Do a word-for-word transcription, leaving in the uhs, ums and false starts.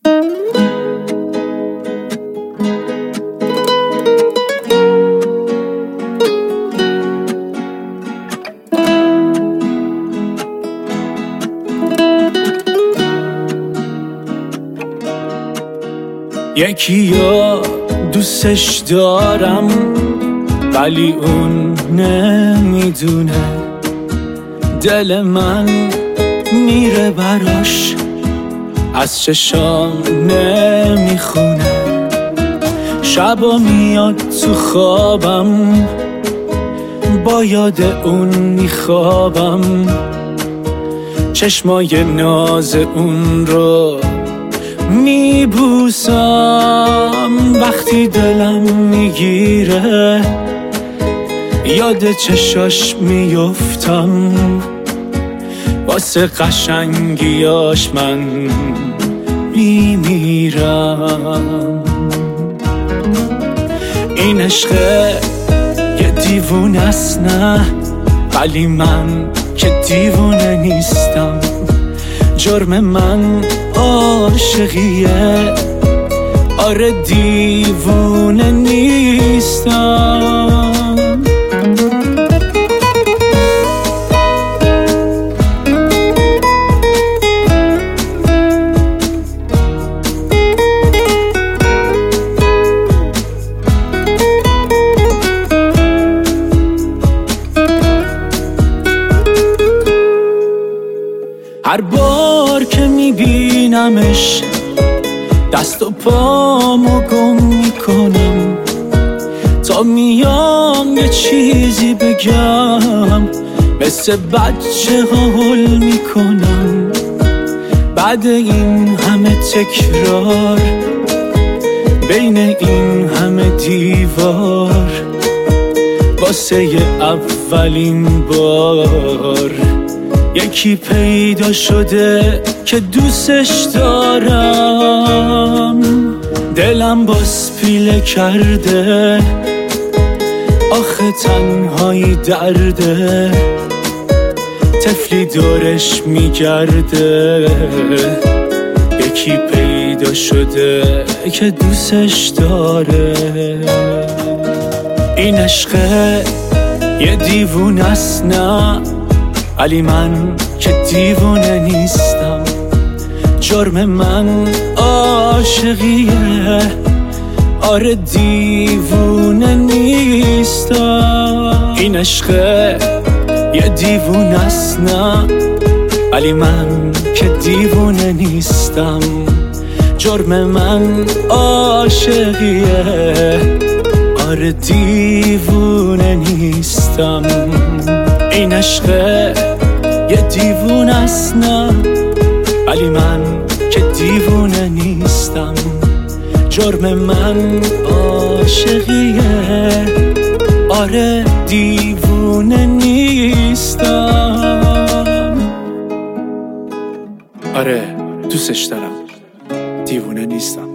یکی یا دوستش دارم ولی اون نمیدونه، دل من میره براش از چشام نمیخونه. شبا میاد تو خوابم با یاد اون میخوابم، چشمای ناز اون رو میبوسم. وقتی دلم میگیره یاد چشاش میفتم، واسه قشنگیاش من میمیرم. این عشقه یه دیوونه است نه، ولی من که دیوونه نیستم. جرم من عاشقیه، آره دیوونه نیستم. هر بار که میبینمش دست و پامو گم میکنم، تا میام یه چیزی بگم مثل بچه ها هل میکنم. بعد این همه تکرار بین این همه دیوار، واسه اولین بار یکی پیدا شده که دوستش دارم. دلم باز پیله کرده، آخه تنهایی درده، طفلی دورش میگرده. یکی پیدا شده که دوستش داره. این عشقه یه دیوونه است نه، ولی من که دیوونه نیستم. جرم من عاشقیه، آره دیوونه نیستم. این عشقه یه دیوونه است نه، ولی من که دیوونه نیستم. جرم من عاشقیه، آره دیوونه نیستم. این عشقه یه دیوونه است نه، ولی من که دیوونه نیستم. جرم من عاشقیه، آره دیوونه نیستم. آره دوستش دارم، دیوونه نیستم.